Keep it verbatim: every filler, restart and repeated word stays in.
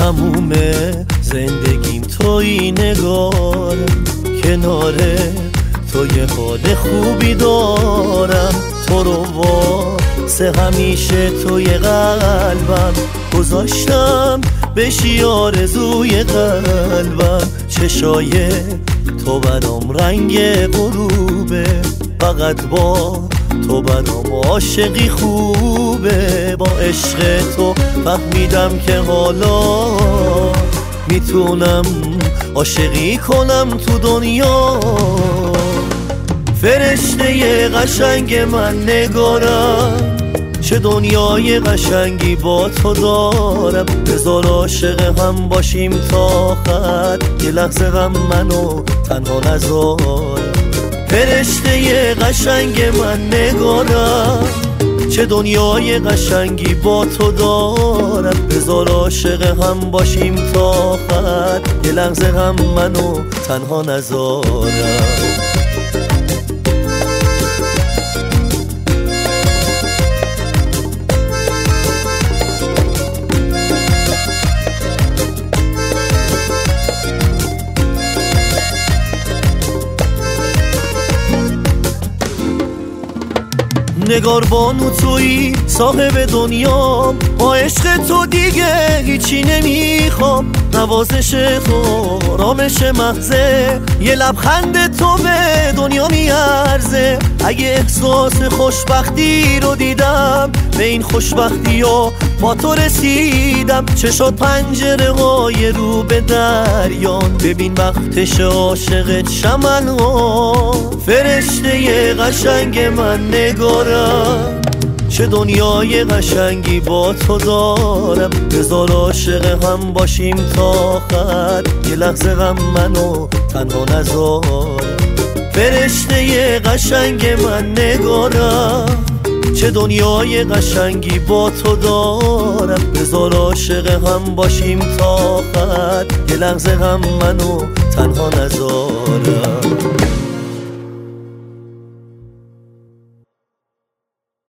تموم زندگیم توی نگارم، کناره تو یه حال خوبی دارم. تو رو واسه همیشه توی قلبم گذاشتم، بشی آرزوی قلبم. چشای تو برام رنگ غروبه، فقط با تو برام عاشقی خوبه. با عشق تو فهمیدم که حالا میتونم عاشقی کنم تو دنیا. فرشته قشنگ من نگارم، چه دنیای قشنگی با تو دارم. بذار عاشق هم باشیم تا آخر، یه لحظه غم منو تنها نذار. فرشته قشنگ من نگارم، چه دنیای قشنگی با تو دارم. بذار عاشق هم باشیم تا آخر، یه لحظه غم منو تنها نذارم. نگار بانو تویی صاحب دنیا، با عشق تو دیگه هیچی نمیخوام. نوازش تو رامش محضه، یه لبخند تو به دنیا میارزه. اگه احساس خوشبختی رو دیدم، به این خوشبختی ها با تو رسیدم. چشات پنجره های رو به دریان، ببین وقتش عاشق شمن ها. فرشته قشنگ من نگارم، چه دنیای قشنگی با تو دارم. بذار عاشق هم باشیم تا آخر، یه لحظه غم منو تنها نذار. فرشته قشنگ من نگارم، چه دنیای قشنگی با تو دارم. بذار عاشق هم باشیم تا آخر، یه لحظه غم منو تنها نذارم.